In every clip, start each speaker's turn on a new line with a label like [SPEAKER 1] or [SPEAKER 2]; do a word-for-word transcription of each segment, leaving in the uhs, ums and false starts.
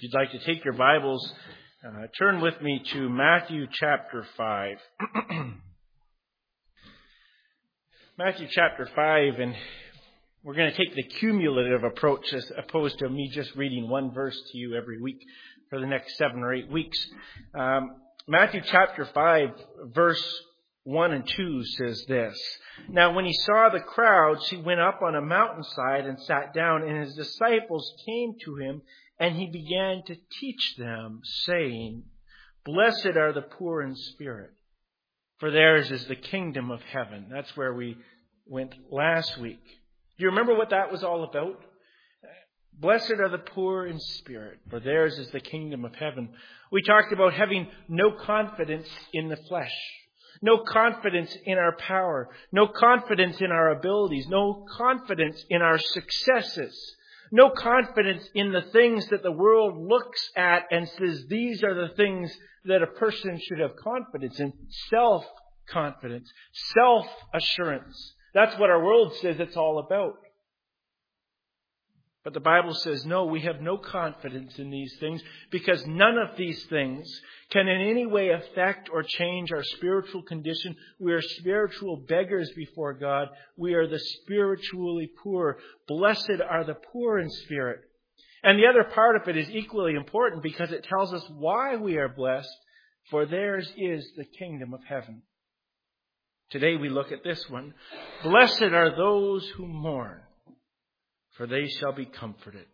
[SPEAKER 1] If you'd like to take your Bibles, uh, turn with me to Matthew chapter five. Matthew chapter five, and we're going to take the cumulative approach as opposed to me just reading one verse to you every week for the next seven or eight weeks. Um, Matthew chapter five, verse one and two says this. Now when he saw the crowds, he went up on a mountainside and sat down, and his disciples came to him, and he began to teach them, saying, Blessed are the poor in spirit, for theirs is the kingdom of heaven. That's where we went last week. Do you remember what that was all about? Blessed are the poor in spirit, for theirs is the kingdom of heaven. We talked about having no confidence in the flesh, no confidence in our power, no confidence in our abilities, no confidence in our successes, no confidence in the things that the world looks at and says these are the things that a person should have confidence in. Self-confidence, self-assurance. That's what our world says it's all about. But the Bible says, no, we have no confidence in these things because none of these things can in any way affect or change our spiritual condition. We are spiritual beggars before God. We are the spiritually poor. Blessed are the poor in spirit. And the other part of it is equally important because it tells us why we are blessed, for theirs is the kingdom of heaven. Today we look at this one. Blessed are those who mourn, for they shall be comforted.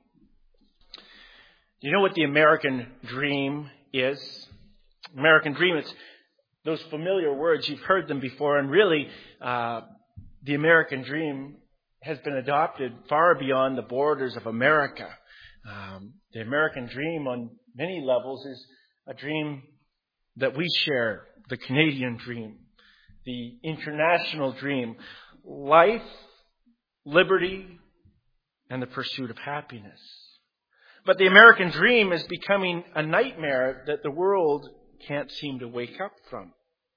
[SPEAKER 1] Do you know what the American dream is? American dream, it's those familiar words. You've heard them before. And really, uh, the American dream has been adopted far beyond the borders of America. Um, the American dream on many levels is a dream that we share, the Canadian dream, the international dream, life, liberty, and the pursuit of happiness. But the American dream is becoming a nightmare that the world can't seem to wake up from.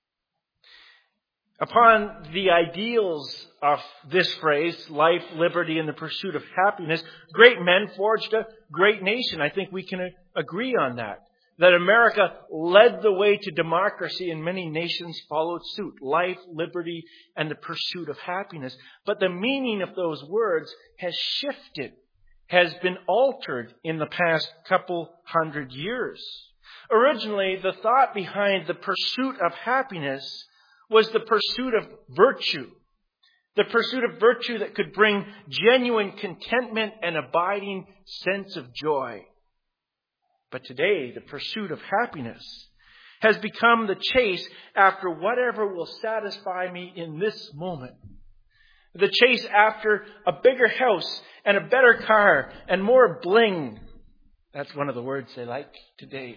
[SPEAKER 1] Upon the ideals of this phrase, life, liberty, and the pursuit of happiness, great men forged a great nation. I think we can agree on that. That America led the way to democracy and many nations followed suit. Life, liberty, and the pursuit of happiness. But the meaning of those words has shifted, has been altered in the past couple hundred years. Originally, the thought behind the pursuit of happiness was the pursuit of virtue. The pursuit of virtue that could bring genuine contentment and abiding sense of joy. But today, the pursuit of happiness has become the chase after whatever will satisfy me in this moment. The chase after a bigger house and a better car and more bling. That's one of the words they like today.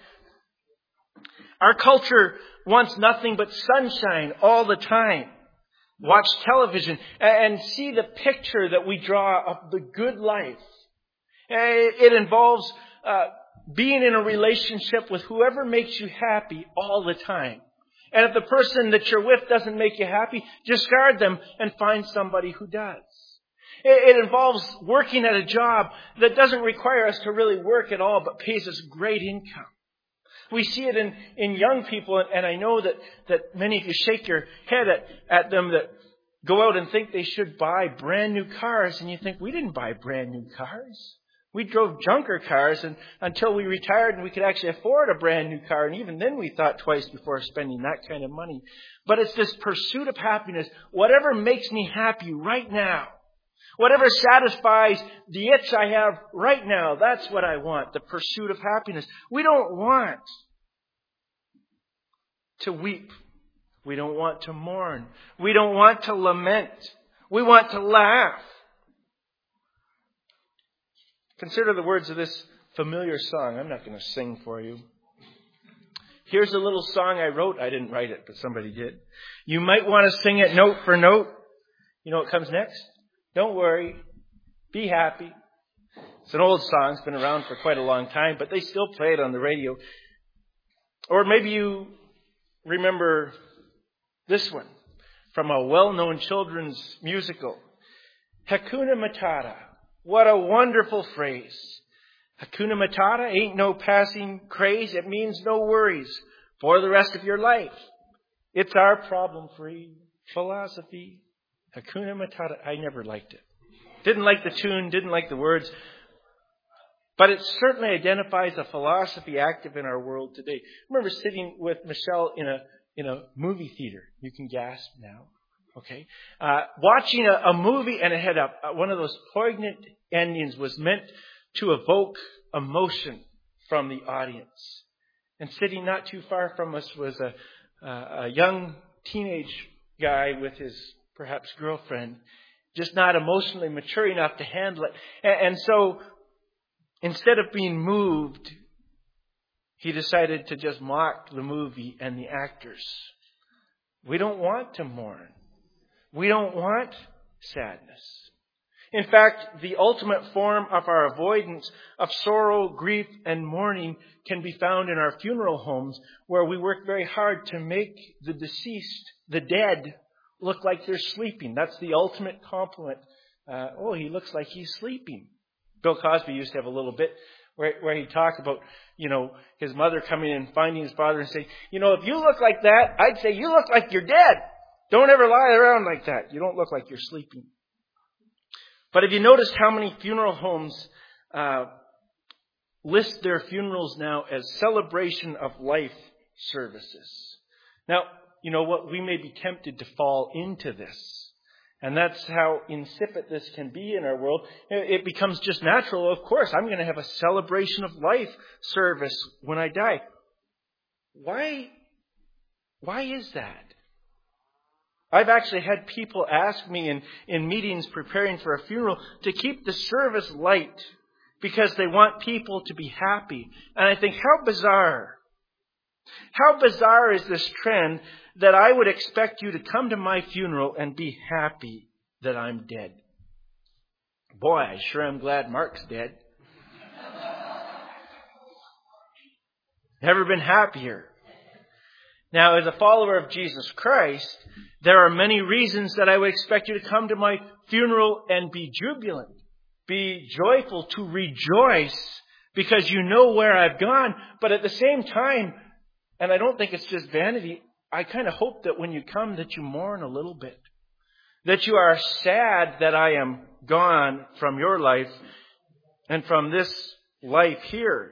[SPEAKER 1] Our culture wants nothing but sunshine all the time. Watch television and see the picture that we draw of the good life. It involves uh, being in a relationship with whoever makes you happy all the time. And if the person that you're with doesn't make you happy, discard them and find somebody who does. It involves working at a job that doesn't require us to really work at all, but pays us great income. We see it in, in young people, and I know that, that many of you shake your head at, at them that go out and think they should buy brand new cars, and you think, we didn't buy brand new cars. We drove junker cars and, until we retired and we could actually afford a brand new car, and even then we thought twice before spending that kind of money. But it's this pursuit of happiness. Whatever makes me happy right now, whatever satisfies the itch I have right now, that's what I want, the pursuit of happiness. We don't want to weep. We don't want to mourn. We don't want to lament. We want to laugh. Consider the words of this familiar song. I'm not going to sing for you. Here's a little song I wrote. I didn't write it, but somebody did. You might want to sing it note for note. You know what comes next? Don't worry. Be happy. It's an old song. It's been around for quite a long time, but they still play it on the radio. Or maybe you remember this one from a well-known children's musical. Hakuna Matata. What a wonderful phrase. Hakuna Matata ain't no passing craze. It means no worries for the rest of your life. It's our problem-free philosophy. Hakuna Matata. I never liked it. Didn't like the tune, didn't like the words. But it certainly identifies a philosophy active in our world today. I remember sitting with Michelle in a in a movie theater. You can gasp now. Okay. Uh, watching a, a movie, and it had a, a, one of those poignant endings was meant to evoke emotion from the audience. And sitting not too far from us was a, a, a young teenage guy with his perhaps girlfriend, just not emotionally mature enough to handle it. And, and so instead of being moved, he decided to just mock the movie and the actors. We don't want to mourn. We don't want sadness. In fact, the ultimate form of our avoidance of sorrow, grief, and mourning can be found in our funeral homes, where we work very hard to make the deceased, the dead, look like they're sleeping. That's the ultimate compliment. Uh, oh, he looks like he's sleeping. Bill Cosby used to have a little bit where, where he talked about, you know, his mother coming in and finding his father and saying, you know, if you look like that, I'd say you look like you're dead. Don't ever lie around like that. You don't look like you're sleeping. But have you noticed how many funeral homes uh, list their funerals now as celebration of life services? Now, you know what? We may be tempted to fall into this. And that's how insipid this can be in our world. It becomes just natural. Of course, I'm going to have a celebration of life service when I die. Why? Why is that? I've actually had people ask me in, in meetings preparing for a funeral to keep the service light because they want people to be happy. And I think, how bizarre. How bizarre is this trend that I would expect you to come to my funeral and be happy that I'm dead? Boy, I sure am glad Mark's dead. Never been happier. Now, as a follower of Jesus Christ, there are many reasons that I would expect you to come to my funeral and be jubilant, be joyful, to rejoice, because you know where I've gone. But at the same time, and I don't think it's just vanity, I kind of hope that when you come that you mourn a little bit, that you are sad that I am gone from your life and from this life here,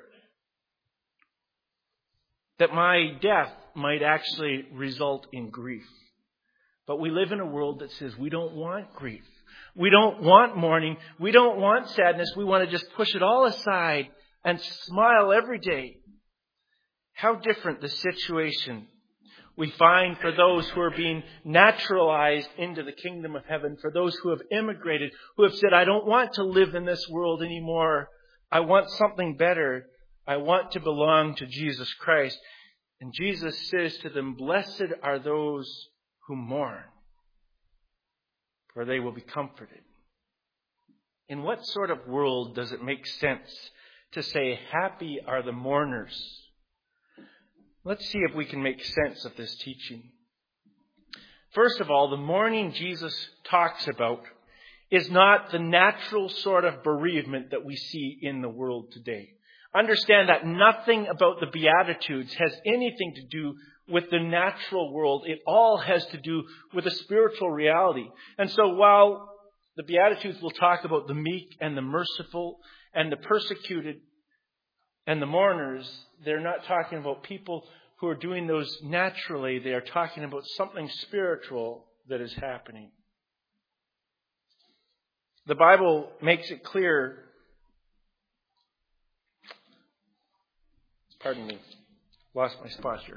[SPEAKER 1] that my death might actually result in grief. But we live in a world that says we don't want grief. We don't want mourning. We don't want sadness. We want to just push it all aside and smile every day. How different the situation we find for those who are being naturalized into the kingdom of heaven, for those who have immigrated, who have said, I don't want to live in this world anymore. I want something better. I want to belong to Jesus Christ. And Jesus says to them, blessed are those who mourn, for they will be comforted. In what sort of world does it make sense to say, happy are the mourners? Let's see if we can make sense of this teaching. First of all, the mourning Jesus talks about is not the natural sort of bereavement that we see in the world today. Understand that nothing about the Beatitudes has anything to do with the natural world. It all has to do with a spiritual reality. And so while the Beatitudes will talk about the meek and the merciful and the persecuted and the mourners, they're not talking about people who are doing those naturally. They are talking about something spiritual that is happening. The Bible makes it clear. Pardon me. Lost my spot here.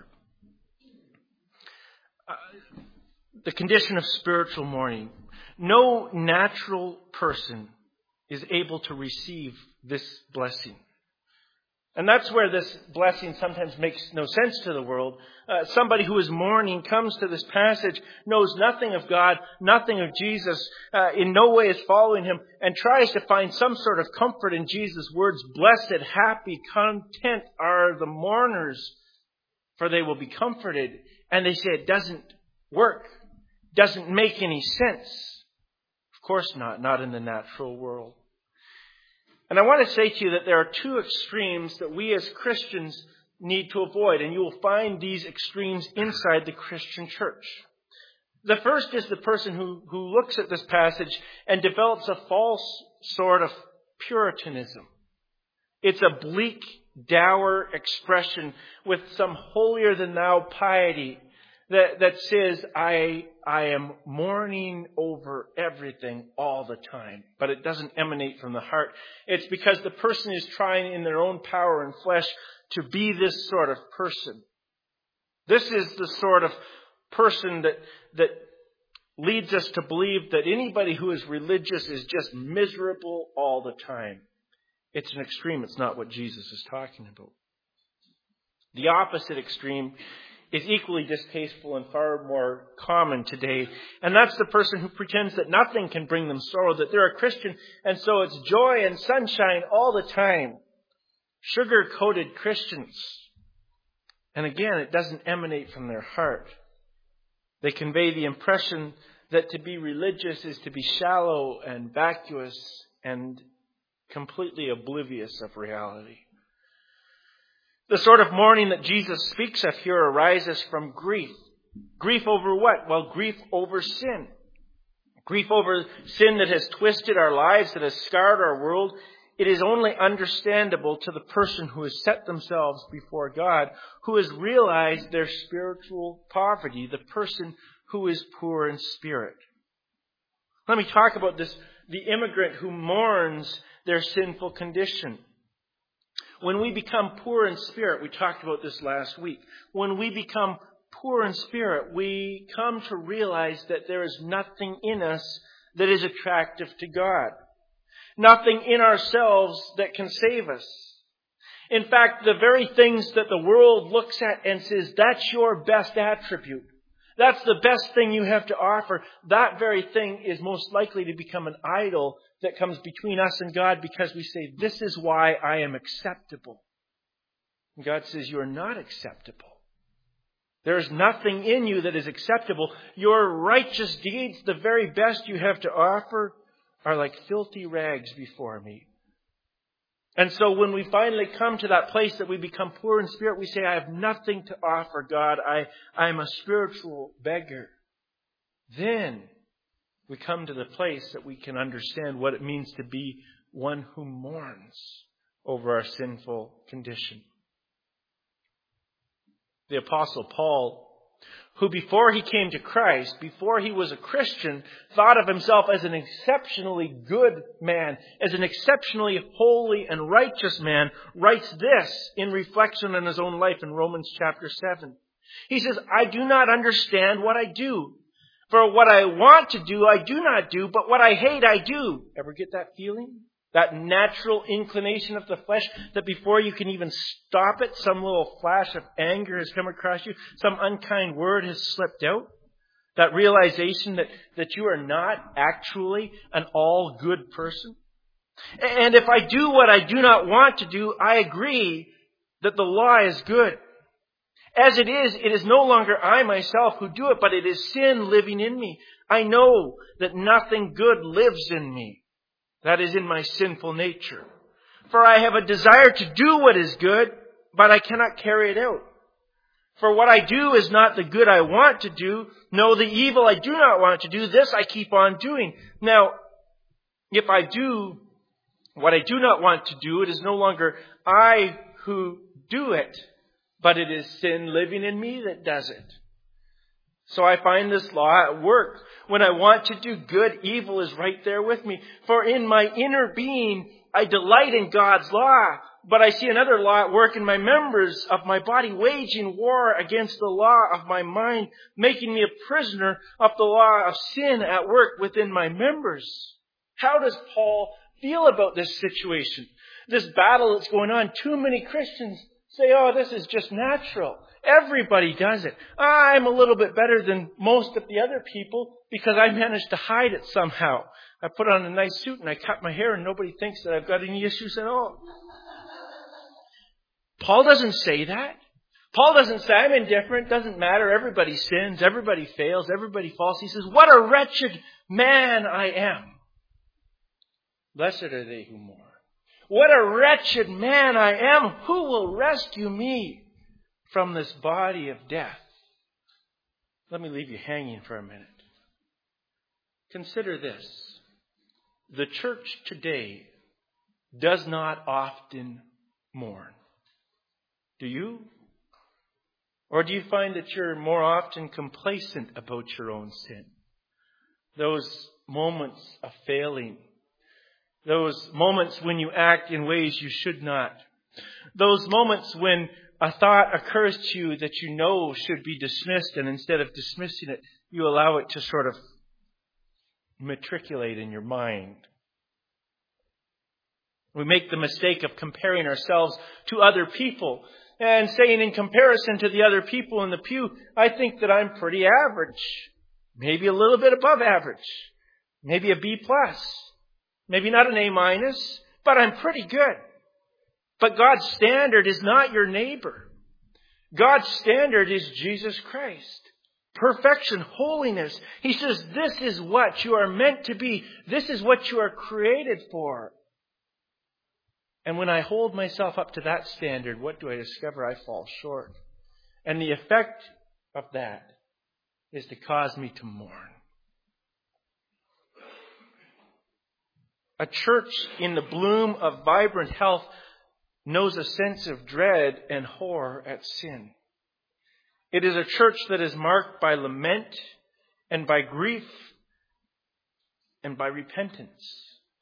[SPEAKER 1] Uh, the condition of spiritual mourning. No natural person is able to receive this blessing. And that's where this blessing sometimes makes no sense to the world. Uh, somebody who is mourning comes to this passage, knows nothing of God, nothing of Jesus, uh, in no way is following him, and tries to find some sort of comfort in Jesus' words. Blessed, happy, content are the mourners, for they will be comforted. And they say it doesn't work, doesn't make any sense. Of course not, not in the natural world. And I want to say to you that there are two extremes that we as Christians need to avoid, and you will find these extremes inside the Christian church. The first is the person who, who looks at this passage and develops a false sort of Puritanism. It's a bleak, dour expression with some holier-than-thou piety that, that says, I, I am mourning over everything all the time. But it doesn't emanate from the heart. It's because the person is trying in their own power and flesh to be this sort of person. This is the sort of person that, that leads us to believe that anybody who is religious is just miserable all the time. It's an extreme. It's not what Jesus is talking about. The opposite extreme is equally distasteful and far more common today. And that's the person who pretends that nothing can bring them sorrow, that they're a Christian, and so it's joy and sunshine all the time. Sugar-coated Christians. And again, it doesn't emanate from their heart. They convey the impression that to be religious is to be shallow and vacuous and completely oblivious of reality. The sort of mourning that Jesus speaks of here arises from grief. Grief over what? Well, grief over sin. Grief over sin that has twisted our lives, that has scarred our world. It is only understandable to the person who has set themselves before God, who has realized their spiritual poverty, the person who is poor in spirit. Let me talk about this, the immigrant who mourns their sinful condition. When we become poor in spirit, we talked about this last week. When we become poor in spirit, we come to realize that there is nothing in us that is attractive to God. Nothing in ourselves that can save us. In fact, the very things that the world looks at and says, that's your best attribute. That's the best thing you have to offer. That very thing is most likely to become an idol that comes between us and God because we say, this is why I am acceptable. And God says, you are not acceptable. There is nothing in you that is acceptable. Your righteous deeds, the very best you have to offer, are like filthy rags before me. And so when we finally come to that place that we become poor in spirit, we say, I have nothing to offer, God. I, I am a spiritual beggar. Then we come to the place that we can understand what it means to be one who mourns over our sinful condition. The Apostle Paul, who before he came to Christ, before he was a Christian, thought of himself as an exceptionally good man, as an exceptionally holy and righteous man, writes this in reflection on his own life in Romans chapter seven. He says, I do not understand what I do. For what I want to do, I do not do, but what I hate, I do. Ever get that feeling? That natural inclination of the flesh that before you can even stop it, some little flash of anger has come across you. Some unkind word has slipped out. That realization that, that you are not actually an all good person. And if I do what I do not want to do, I agree that the law is good. As it is, it is no longer I myself who do it, but it is sin living in me. I know that nothing good lives in me. That is in my sinful nature. For I have a desire to do what is good, but I cannot carry it out. For what I do is not the good I want to do. No, the evil I do not want to do, this I keep on doing. Now, if I do what I do not want to do, it is no longer I who do it, but it is sin living in me that does it. So I find this law at work. When I want to do good, evil is right there with me. For in my inner being, I delight in God's law. But I see another law at work in my members of my body, waging war against the law of my mind, making me a prisoner of the law of sin at work within my members. How does Paul feel about this situation? This battle that's going on. Too many Christians say, oh, this is just natural. Everybody does it. I'm a little bit better than most of the other people because I managed to hide it somehow. I put on a nice suit and I cut my hair and nobody thinks that I've got any issues at all. Paul doesn't say that. Paul doesn't say, I'm indifferent, doesn't matter, everybody sins, everybody fails, everybody falls. He says, what a wretched man I am. Blessed are they who mourn. What a wretched man I am. Who will rescue me from this body of death? Let me leave you hanging for a minute. Consider this. The church today does not often mourn. Do you? Or do you find that you're more often complacent about your own sin? Those moments of failing. Those moments when you act in ways you should not. Those moments when a thought occurs to you that you know should be dismissed, and instead of dismissing it, you allow it to sort of matriculate in your mind. We make the mistake of comparing ourselves to other people and saying, in comparison to the other people in the pew, I think that I'm pretty average. Maybe a little bit above average. Maybe a B plus. Maybe not an A minus, but I'm pretty good. But God's standard is not your neighbor. God's standard is Jesus Christ. Perfection, holiness. He says, this is what you are meant to be. This is what you are created for. And when I hold myself up to that standard, what do I discover? I fall short. And the effect of that is to cause me to mourn. A church in the bloom of vibrant health knows a sense of dread and horror at sin. It is a church that is marked by lament and by grief and by repentance.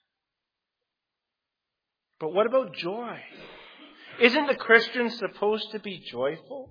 [SPEAKER 1] But what about joy? Isn't the Christian supposed to be joyful?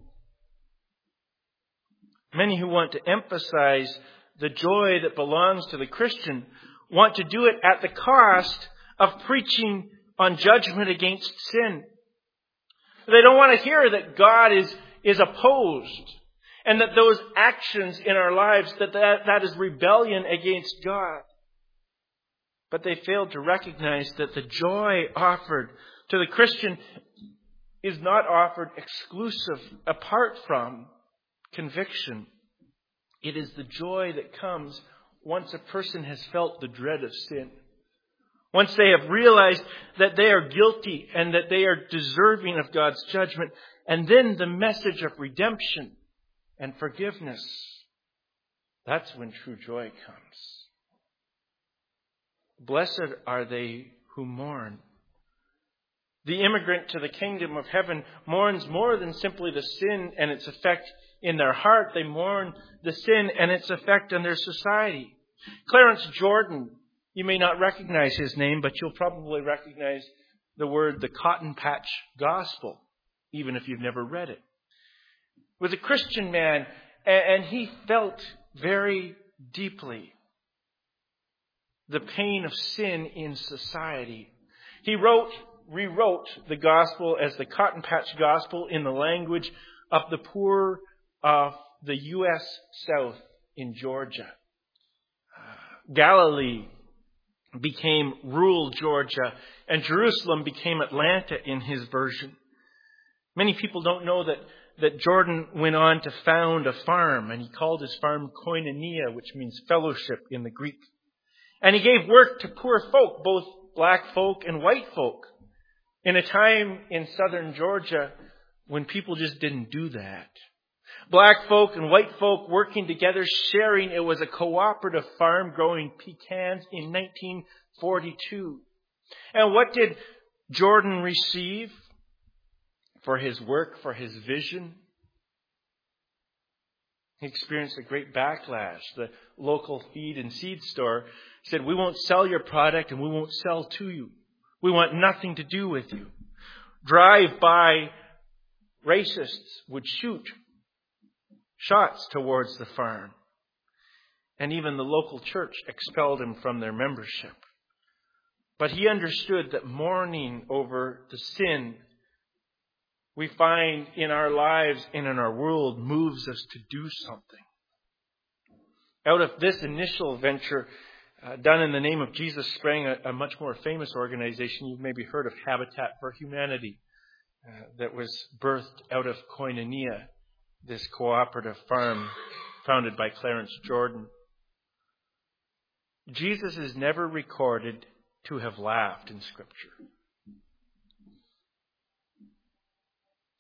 [SPEAKER 1] Many who want to emphasize the joy that belongs to the Christian want to do it at the cost of preaching on judgment against sin. They don't want to hear that God is, is opposed and that those actions in our lives, that, that that is rebellion against God. But they failed to recognize that the joy offered to the Christian is not offered exclusive apart from conviction. It is the joy that comes once a person has felt the dread of sin. Once they have realized that they are guilty and that they are deserving of God's judgment. And then the message of redemption and forgiveness. That's when true joy comes. Blessed are they who mourn. The immigrant to the kingdom of heaven mourns more than simply the sin and its effect in their heart. They mourn the sin and its effect on their society. Clarence Jordan, you may not recognize his name, but you'll probably recognize the word, the Cotton Patch Gospel, even if you've never read it. Was a Christian man, and he felt very deeply the pain of sin in society. He wrote, rewrote the gospel as the Cotton Patch Gospel in the language of the poor of the U S South in Georgia. Galilee became rural Georgia, and Jerusalem became Atlanta in his version. Many people don't know that, that Jordan went on to found a farm, and he called his farm Koinonia, which means fellowship in the Greek. And he gave work to poor folk, both black folk and white folk, in a time in southern Georgia when people just didn't do that. Black folk and white folk working together, sharing. It was a cooperative farm growing pecans in nineteen forty-two. And what did Jordan receive for his work, for his vision? He experienced a great backlash. The local feed and seed store said, we won't sell your product and we won't sell to you. We want nothing to do with you. Drive-by racists would shoot shots towards the farm. And even the local church expelled him from their membership. But he understood that mourning over the sin we find in our lives and in our world moves us to do something. Out of this initial venture uh, done in the name of Jesus sprang a, a much more famous organization. You've maybe heard of Habitat for Humanity uh, that was birthed out of Koinonia, this cooperative farm founded by Clarence Jordan. Jesus is never recorded to have laughed in Scripture.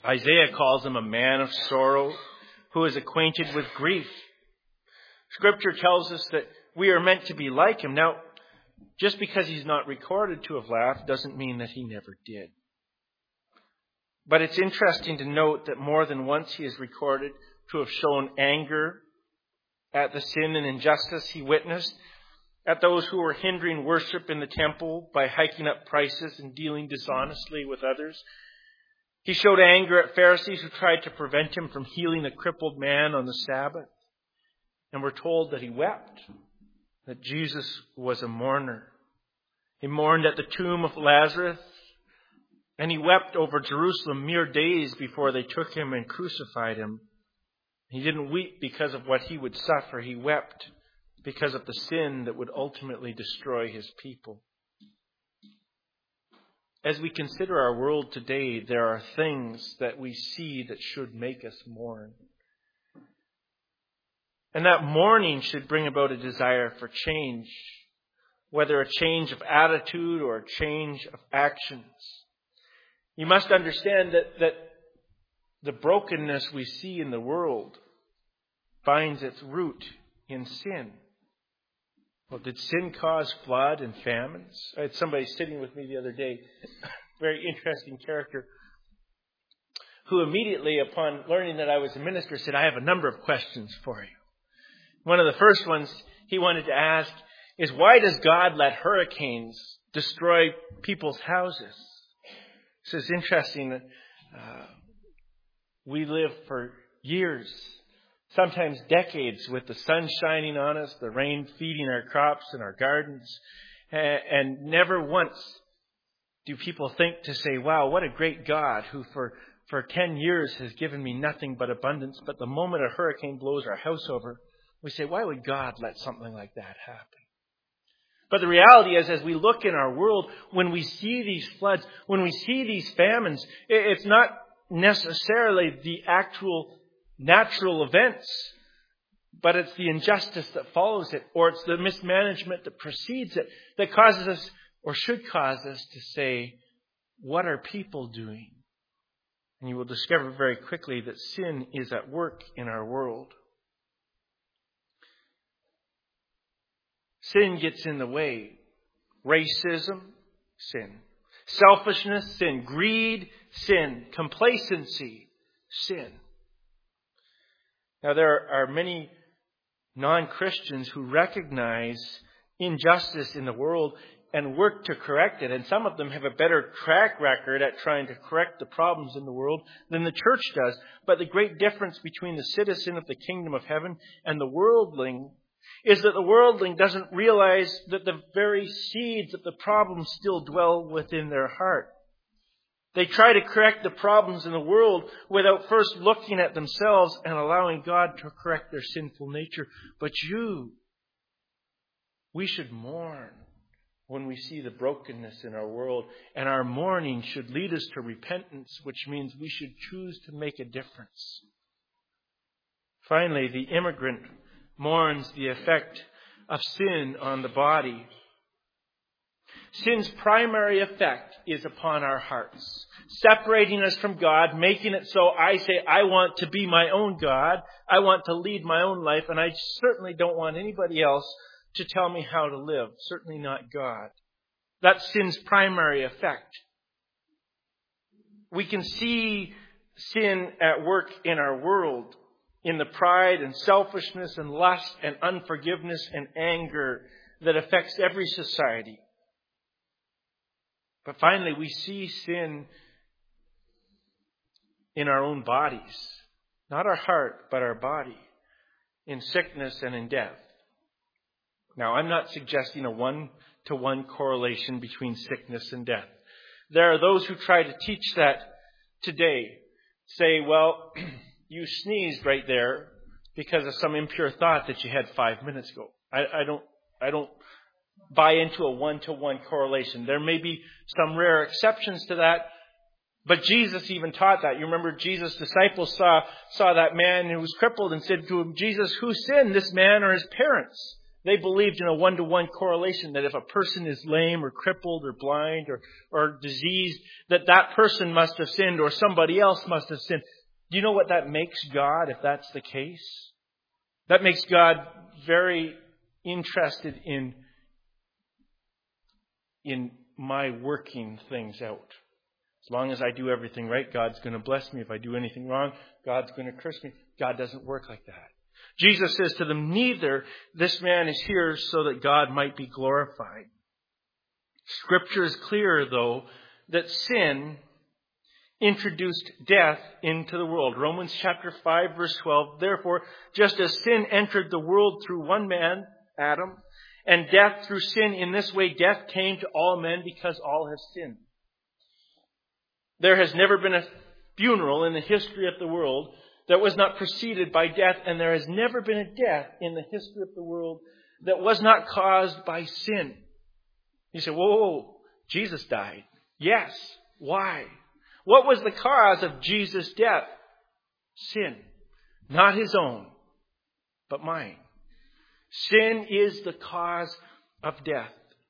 [SPEAKER 1] Isaiah calls him a man of sorrow who is acquainted with grief. Scripture tells us that we are meant to be like him. Now, just because he's not recorded to have laughed doesn't mean that he never did. But it's interesting to note that more than once he is recorded to have shown anger at the sin and injustice he witnessed, at those who were hindering worship in the temple by hiking up prices and dealing dishonestly with others. He showed anger at Pharisees who tried to prevent him from healing a crippled man on the Sabbath. And we're told that he wept, that Jesus was a mourner. He mourned at the tomb of Lazarus, and he wept over Jerusalem mere days before they took him and crucified him. He didn't weep because of what he would suffer. He wept because of the sin that would ultimately destroy his people. As we consider our world today, there are things that we see that should make us mourn. And that mourning should bring about a desire for change, whether a change of attitude or a change of actions. You must understand that, that the brokenness we see in the world finds its root in sin. Well, did sin cause flood and famines? I had somebody sitting with me the other day, very interesting character, who immediately upon learning that I was a minister said, I have a number of questions for you. One of the first ones he wanted to ask is, why does God let hurricanes destroy people's houses? So it's interesting that uh, we live for years, sometimes decades, with the sun shining on us, the rain feeding our crops and our gardens. And never once do people think to say, wow, what a great God who for, for ten years has given me nothing but abundance. But the moment a hurricane blows our house over, we say, why would God let something like that happen? But the reality is, as we look in our world, when we see these floods, when we see these famines, it's not necessarily the actual natural events, but it's the injustice that follows it, or it's the mismanagement that precedes it, that causes us, or should cause us, to say, what are people doing? And you will discover very quickly that sin is at work in our world. Sin gets in the way. Racism, sin. Selfishness, sin. Greed, sin. Complacency, sin. Now, there are many non-Christians who recognize injustice in the world and work to correct it. And some of them have a better track record at trying to correct the problems in the world than the church does. But the great difference between the citizen of the kingdom of heaven and the worldling is that the worldling doesn't realize that the very seeds of the problem still dwell within their heart. They try to correct the problems in the world without first looking at themselves and allowing God to correct their sinful nature. But you, we should mourn when we see the brokenness in our world. And our mourning should lead us to repentance, which means we should choose to make a difference. Finally, the immigrant mourns the effect of sin on the body. Sin's primary effect is upon our hearts, separating us from God, making it so I say, I want to be my own God. I want to lead my own life, and I certainly don't want anybody else to tell me how to live, certainly not God. That's sin's primary effect. We can see sin at work in our world, in the pride and selfishness and lust and unforgiveness and anger that affects every society. But finally, we see sin in our own bodies. Not our heart, but our body. In sickness and in death. Now, I'm not suggesting a one-to-one correlation between sickness and death. There are those who try to teach that today. Say, well, you sneezed right there because of some impure thought that you had five minutes ago. I, I don't, I don't buy into a one-to-one correlation. There may be some rare exceptions to that, but Jesus even taught that. You remember Jesus' disciples saw, saw that man who was crippled and said to him, Jesus, who sinned, this man or his parents, They believed in a one-to-one correlation that if a person is lame or crippled or blind or, or diseased, that that person must have sinned or somebody else must have sinned. Do you know what that makes God if that's the case? That makes God very interested in, in my working things out. As long as I do everything right, God's going to bless me. If I do anything wrong, God's going to curse me. God doesn't work like that. Jesus says to them, neither this man is here so that God might be glorified. Scripture is clear, though, that sin introduced death into the world. Romans chapter five, verse twelve, therefore, just as sin entered the world through one man, Adam, and death through sin, in this way death came to all men because all have sinned. There has never been a funeral in the history of the world that was not preceded by death, and there has never been a death in the history of the world that was not caused by sin. You say, whoa, whoa, whoa, Jesus died. Yes. Why? What was the cause of Jesus' death? Sin. Not his own, but mine. Sin is the cause of death.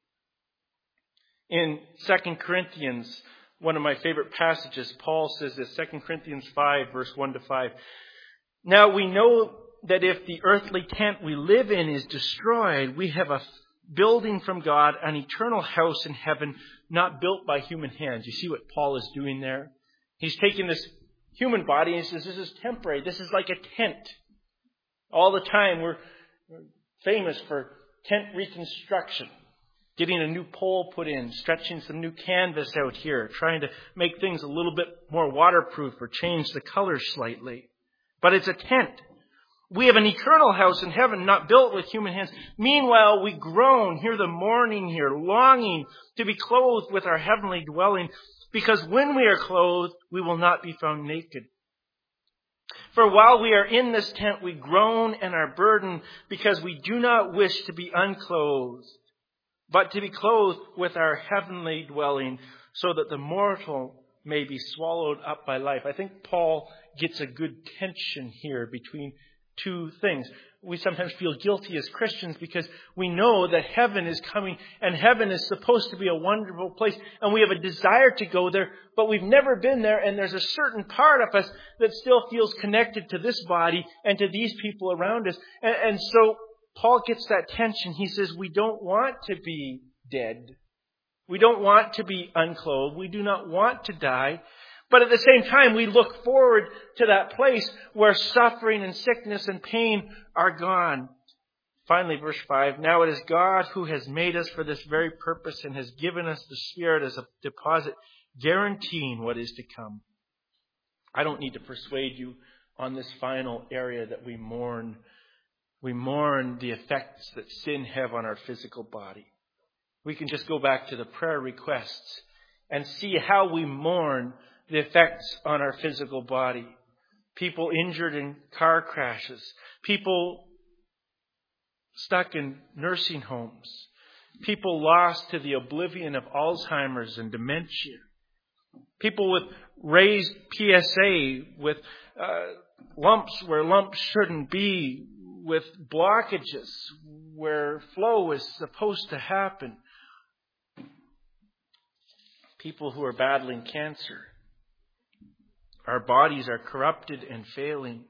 [SPEAKER 1] In Second Corinthians, one of my favorite passages, Paul says this, Second Corinthians five, verse one to five. Now we know that if the earthly tent we live in is destroyed, we have a building from God, an eternal house in heaven, not built by human hands. You see what Paul is doing there? He's taking this human body and he says, this is temporary. This is like a tent. All the time we're famous for tent reconstruction. Getting a new pole put in, stretching some new canvas out here, trying to make things a little bit more waterproof or change the color slightly. But it's a tent. We have an eternal house in heaven, not built with human hands. Meanwhile, we groan, hear the mourning here, longing to be clothed with our heavenly dwelling, because when we are clothed, we will not be found naked. For while we are in this tent, we groan and are burdened, because we do not wish to be unclothed, but to be clothed with our heavenly dwelling, so that the mortal may be swallowed up by life. I think Paul gets a good tension here between two things. We sometimes feel guilty as Christians because we know that heaven is coming, and heaven is supposed to be a wonderful place, and we have a desire to go there, but we've never been there, and there's a certain part of us that still feels connected to this body and to these people around us. And, and so Paul gets that tension. He says, we don't want to be dead. We don't want to be unclothed. We do not want to die. But at the same time, we look forward to that place where suffering and sickness and pain are gone. Finally, verse five, now it is God who has made us for this very purpose and has given us the Spirit as a deposit, guaranteeing what is to come. I don't need to persuade you on this final area that we mourn. We mourn the effects that sin have on our physical body. We can just go back to the prayer requests and see how we mourn the effects on our physical body. People injured in car crashes. People stuck in nursing homes. People lost to the oblivion of Alzheimer's and dementia. People with raised P S A, with uh, lumps where lumps shouldn't be, with blockages where flow is supposed to happen. People who are battling cancer. Our bodies are corrupted and failing.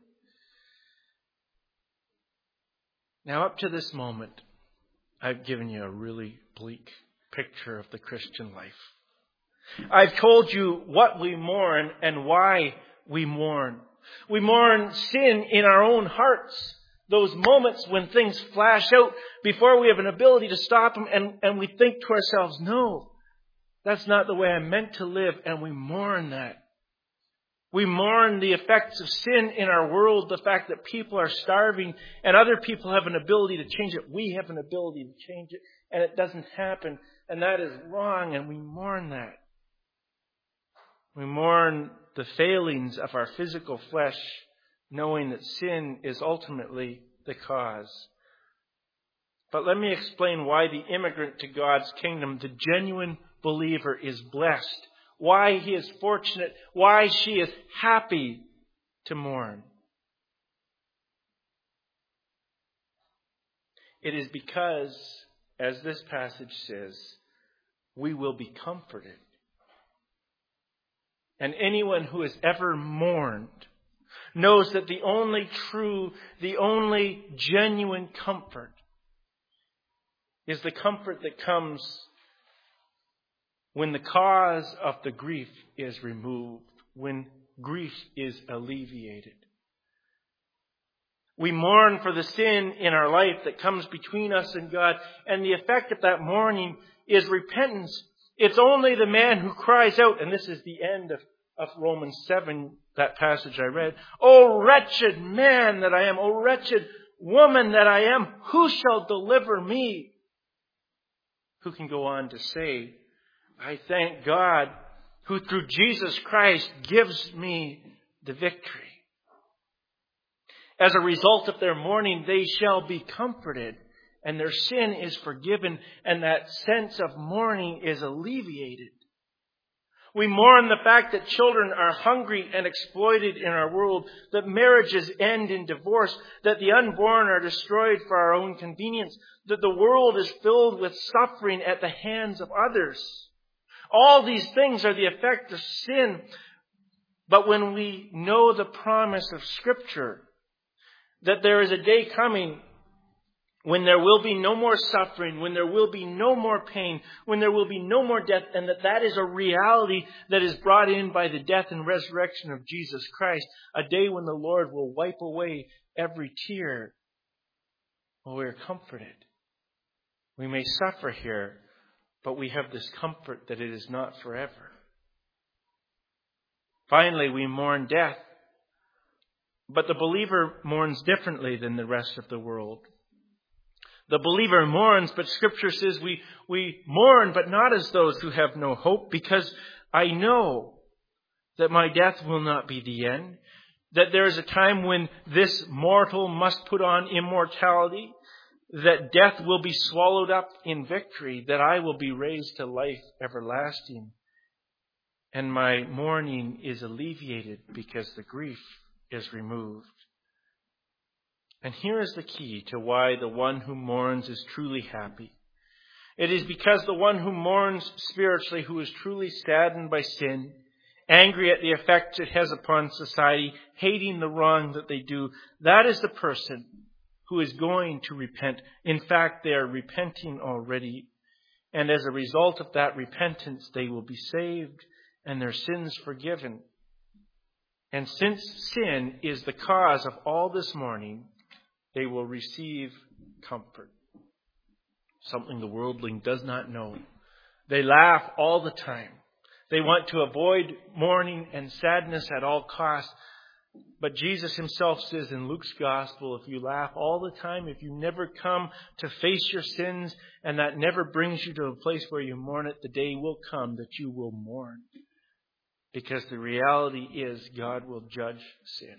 [SPEAKER 1] Now, up to this moment, I've given you a really bleak picture of the Christian life. I've told you what we mourn and why we mourn. We mourn sin in our own hearts. Those moments when things flash out before we have an ability to stop them, and, and we think to ourselves, no, that's not the way I'm meant to live, and we mourn that. We mourn the effects of sin in our world, the fact that people are starving and other people have an ability to change it. We have an ability to change it, and it doesn't happen, and that is wrong, and we mourn that. We mourn the failings of our physical flesh, knowing that sin is ultimately the cause. But let me explain why the immigrant to God's kingdom, the genuine believer, is blessed. Why he is fortunate, why she is happy to mourn. It is because, as this passage says, we will be comforted. And anyone who has ever mourned knows that the only true, the only genuine comfort is the comfort that comes when the cause of the grief is removed, when grief is alleviated. We mourn for the sin in our life that comes between us and God, and the effect of that mourning is repentance. It's only the man who cries out, and this is the end of, of Romans seven, that passage I read. "O wretched man that I am, O wretched woman that I am, who shall deliver me?" Who can go on to say, "I thank God who through Jesus Christ gives me the victory." As a result of their mourning, they shall be comforted, and their sin is forgiven, and that sense of mourning is alleviated. We mourn the fact that children are hungry and exploited in our world, that marriages end in divorce, that the unborn are destroyed for our own convenience, that the world is filled with suffering at the hands of others. All these things are the effect of sin. But when we know the promise of Scripture, that there is a day coming when there will be no more suffering, when there will be no more pain, when there will be no more death, and that that is a reality that is brought in by the death and resurrection of Jesus Christ, a day when the Lord will wipe away every tear. Well, we are comforted. We may suffer here, but we have this comfort that it is not forever. Finally, we mourn death. But the believer mourns differently than the rest of the world. The believer mourns, but Scripture says we, we mourn, but not as those who have no hope, because I know that my death will not be the end, that there is a time when this mortal must put on immortality, that death will be swallowed up in victory, that I will be raised to life everlasting, and my mourning is alleviated because the grief is removed. And here is the key to why the one who mourns is truly happy. It is because the one who mourns spiritually, who is truly saddened by sin, angry at the effect it has upon society, hating the wrong that they do, that is the person who is going to repent. In fact, they are repenting already. And as a result of that repentance, they will be saved and their sins forgiven. And since sin is the cause of all this mourning, they will receive comfort. Something the worldling does not know. They laugh all the time. They want to avoid mourning and sadness at all costs. But Jesus himself says in Luke's gospel, if you laugh all the time, if you never come to face your sins, and that never brings you to a place where you mourn it, the day will come that you will mourn. Because the reality is God will judge sin.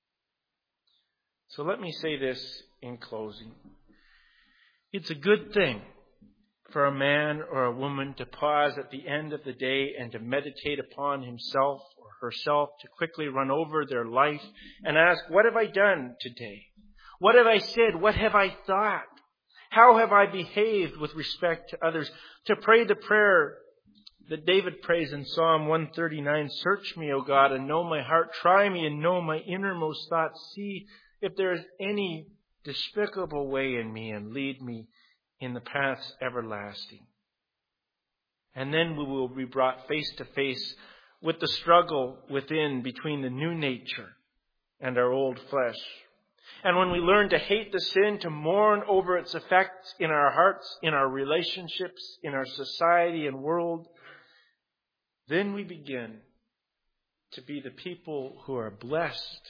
[SPEAKER 1] So let me say this in closing. It's a good thing for a man or a woman to pause at the end of the day and to meditate upon himself or herself, to quickly run over their life and ask, what have I done today? What have I said? What have I thought? How have I behaved with respect to others? To pray the prayer that David prays in Psalm one thirty-nine, search me, O God, and know my heart. Try me and know my innermost thoughts. See if there is any despicable way in me and lead me in the paths everlasting. And then we will be brought face to face with the struggle within between the new nature and our old flesh. And when we learn to hate the sin, to mourn over its effects in our hearts, in our relationships, in our society and world, then we begin to be the people who are blessed,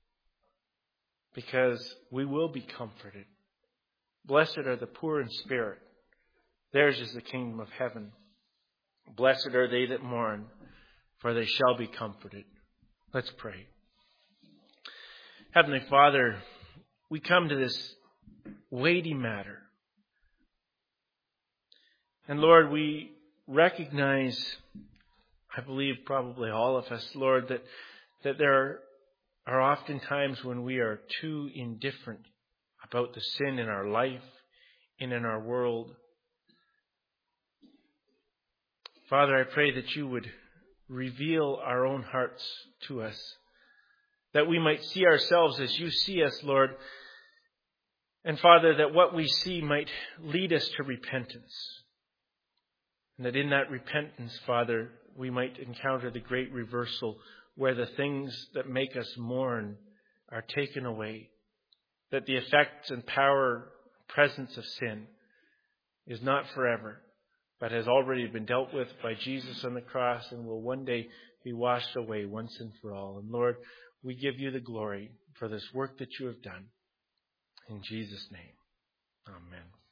[SPEAKER 1] because we will be comforted. Blessed are the poor in spirit. Theirs is the kingdom of heaven. Blessed are they that mourn, for they shall be comforted. Let's pray. Heavenly Father, we come to this weighty matter. And Lord, we recognize, I believe probably all of us, Lord, that, that there are often times when we are too indifferent about the sin in our life, and in our world. Father, I pray that you would reveal our own hearts to us, that we might see ourselves as you see us, Lord. And Father, that what we see might lead us to repentance. And that in that repentance, Father, we might encounter the great reversal where the things that make us mourn are taken away. That the effects and power, presence of sin is not forever, but has already been dealt with by Jesus on the cross and will one day be washed away once and for all. And Lord, we give you the glory for this work that you have done. In Jesus' name, amen.